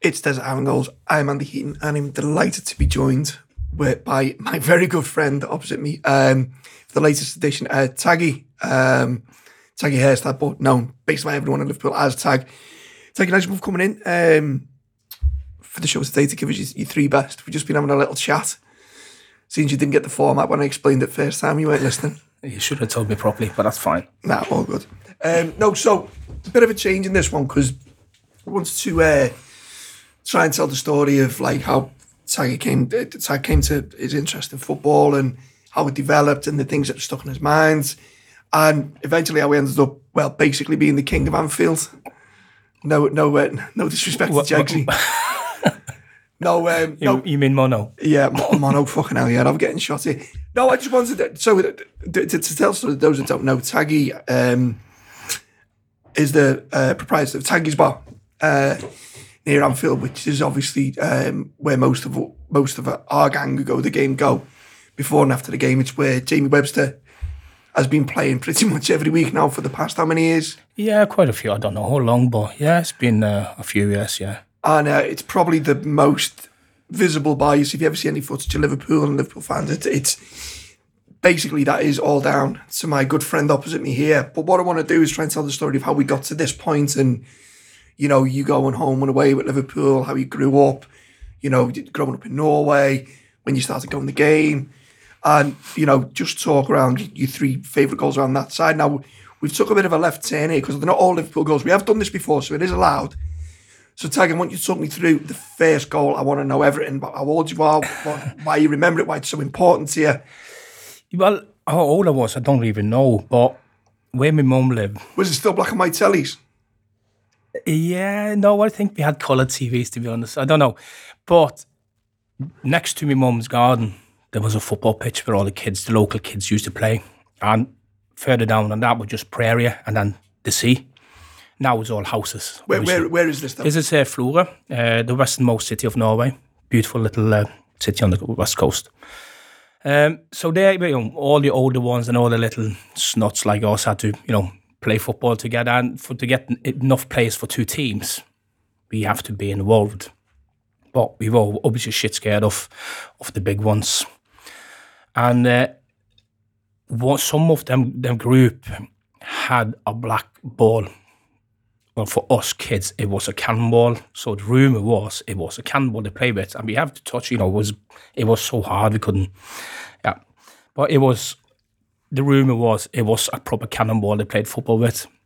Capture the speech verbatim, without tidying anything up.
It's Desert Island Goals. I'm Andy Heaton, and I'm delighted to be joined with, by my very good friend opposite me um, for the latest edition, uh, Taggy. Um, Taggy Hairstad, but known basically by everyone in Liverpool as Tag. Taggy, nice for coming in um, for the show today to give us your, your three best. We've just been having a little chat. Since you didn't get the format when I explained it first time, you weren't listening. You should have told me properly, but that's fine. Nah, all good. Um, no, so a bit of a change in this one because I wanted to uh, try and tell the story of like how Taggy came, Tag came to his interest in football and how it developed and the things that stuck in his mind. And eventually how we ended up, well, basically being the king of Anfield. No no, uh, no disrespect what, to Jagsy. no, um, you, no. You mean mono? Yeah, mono, fucking hell, yeah, I'm getting shot here. No, I just wanted to, so to, to, to tell so those that don't know, Taggy um, is the uh, proprietor of Taggy's Bar uh, near Anfield, which is obviously um, where most of most of our gang who go to the game go before and after the game. It's where Jamie Webster has been playing pretty much every week now for the past how many years? Yeah, quite a few. I don't know how long, but yeah, it's been uh, a few years, yeah. And uh, it's probably the most visible bias. If you ever see any footage of Liverpool and Liverpool fans, it, it's basically that is all down to my good friend opposite me here. But what I want to do is try and tell the story of how we got to this point and, you know, you going home and away with Liverpool, how you grew up, you know, growing up in Norway, when you started going to the game. And, you know, just talk around your three favourite goals around that side. Now, we've took a bit of a left turn here because they're not all Liverpool goals. We have done this before, so it is allowed. So, Tag, I want you to talk me through the first goal. I want to know everything about how old you are, what, why you remember it, why it's so important to you. Well, how old I was, I don't even know. But where my mum lived... Was it still black and white tellies? Yeah, no, I think we had colour T Vs, to be honest. I don't know. But next to my mum's garden, there was a football pitch where all the kids, the local kids, used to play. And further down than that was just prairie and then the sea. Now it's all houses. Where where, where is this, though? This is uh, Florø, uh, the westernmost city of Norway. Beautiful little uh, city on the west coast. Um, so there, you know, all the older ones and all the little snots like us had to, you know, play football together. And for to get enough players for two teams, we have to be involved. But we were obviously shit scared of, of the big ones. And uh, what some of them, them group had a black ball. Well, for us kids, it was a cannonball. So the rumour was it was a cannonball to play with, and we have to touch. You know, it was it was so hard we couldn't. Yeah, but it was the rumour was it was a proper cannonball they played football with.